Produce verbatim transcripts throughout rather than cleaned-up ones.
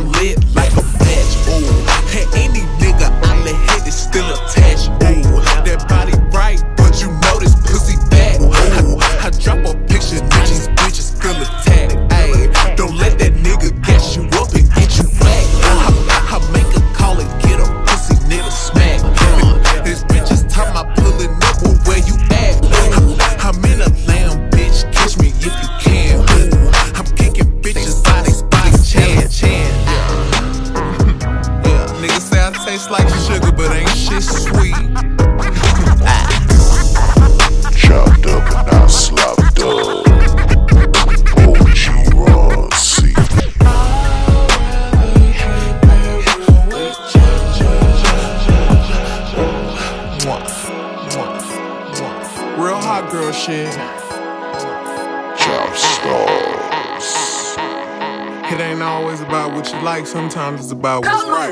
lit like a match. Ooh, and any nigga I let hit is still attached. Ooh, that body right, but you know this pussy bad. I, I drop a picture, now these bitches feel attacked. Ayy, don't let that nigga gas you up and get you back. I, I make a call and get a pussy nigga smack. This bitch is time I pullin' up, well, where you at? I, I'm in a lamb, bitch, catch me if you can. I'm kicking bitches out they spots, chan, chan. Yeah, niggas say I taste like sugar, but ain't shit sweet. Chopped up and I slopped up. O G Rossi. Real hot girl shit. Chop stars. It ain't always about what you like, sometimes it's about what's right.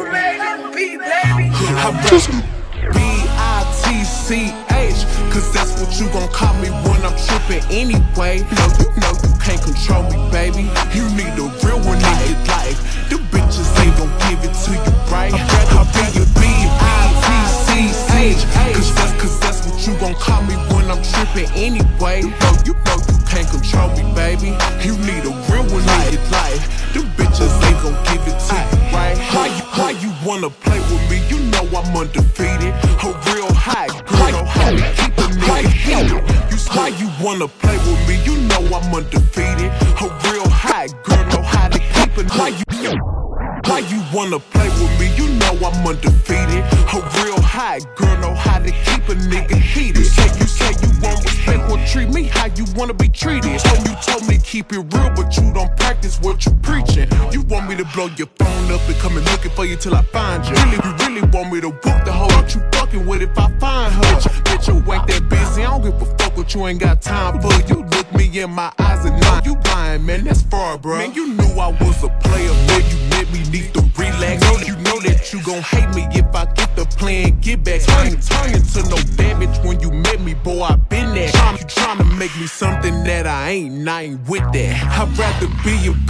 B I T C H, cause that's what you gon' call me when I'm trippin' anyway. No, you know you can't control me, baby. You need a real one in your life. The bitches ain't gon' give it to you, right? I'll be your B I T C H, cause that's, cause that's what you gon' call me when I'm trippin' anyway. No, you know you can't control me, baby. You need a real one in your life. The bitches ain't gon' give it to you, right? Why you, why you wanna play with me? You know I'm undefeated. A real high girl know how to keep a nigga heated. You why you wanna play with me? You know I'm undefeated. A real high girl know how to keep a nigga. Why you wanna play with me? You know I'm undefeated. A real high girl know how to keep a nigga heated. You say you say you won't respect or treat me how you wanna be treated. You told, you told me keep it real, but you don't practice what you preaching. You want me to blow your phone up and come and looking for you till I find you. Really, you really want me to whoop the hoe that you fucking with if I find her? Bitch, you ain't that busy. I don't give a fuck what you ain't got time for. You look me in my eyes and know you lying, man. That's far, bro. Man, you knew I was a player, man. You met me, need to relax. Know you know that you gon' hate me if I get the plan, get back. I ain't turning to no damage when you met me, boy. I been there. Trying, you trying to make me something that I ain't, and I ain't with that. I'd rather be a B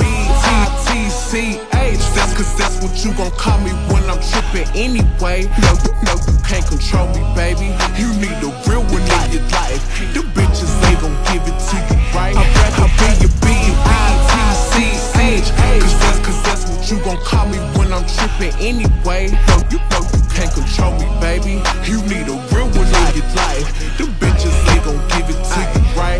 I T C H. That's cause that's what you gon' call me when I'm trippin' anyway. No, you know you can't control me, baby. You need a real one in your life. The bitches ain't gon' give it to you, right? I'd rather be a B I T C H. Cause that's, cause that's what you gon' call me when I'm trippin' anyway. No, you know you can't control me, baby. You need a real one in your life. The bitches ain't gon' give it to you, right?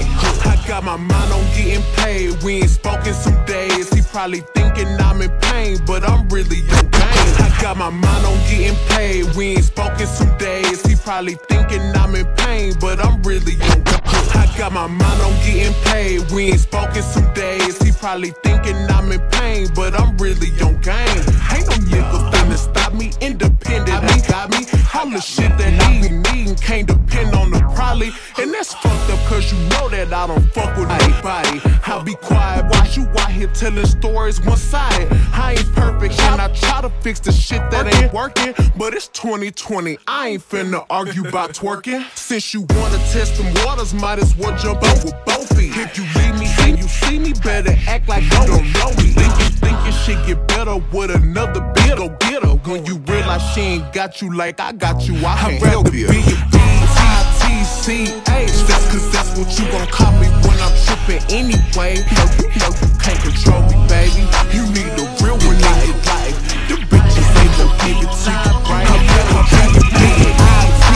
I got my mind on getting paid. We ain't spoken some days. He probably thinking I'm in pain, but I'm really in pain. I got my mind on getting paid. We ain't spoken some days. He probably thinking I'm in pain, but I'm really in pain. I got my mind on getting paid. We ain't spoken some days. He probably thinking I'm in pain, but I'm really on game. Ain't no nigga finna stop me. Independent, I got me. All the shit that I be needing can't depend on the probably. And that's fucked up cause you know that I don't fuck with anybody. I'll be quiet, watch you out here telling stories one-sided. I ain't perfect and I try to fix the shit that ain't working, but it's twenty twenty, I ain't finna argue about twerking. Since you wanna test them waters, might as well jump up with both feet. If you leave me and you see me, better act like you don't know me. Think you think your shit get better with another bit, go get her. When you realize she ain't got you like I got you, I can't help you. Be a B I T C H. That's cause that's what you gon' call me when I'm trippin' anyway. No, you know you can't control me, baby. You need a real one in your life. The bitches ain't gon' give it to you, right? I'm be a B I T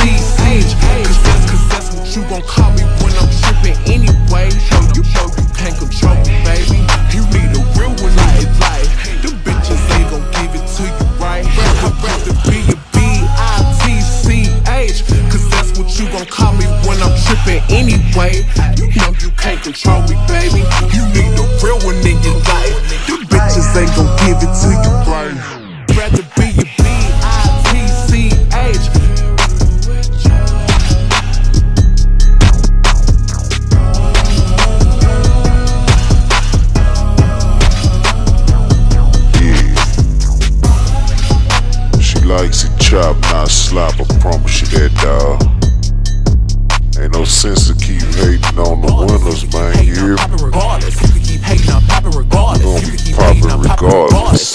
C H. Cause that's cause that's what you gon' call me when I'm trippin' anyway. No, you know you can't control me, baby. You need a real one in your life. The bitches ain't gon' give it to you, right? I'd rather be a B I T C H. Cause that's what you gon' call me when I'm trippin' anyway. You know you can't control me, baby. You need a real one in your life. The bitches ain't gon' give it to you, right? Rather be a B I T C H. Likes it chop, not slop, I promise you that, dawg. Ain't no sense to keep hating on the winners, man. You hear me? Regardless, you can keep hating, I'm poppin' regardless. You gon' be poppin' regardless.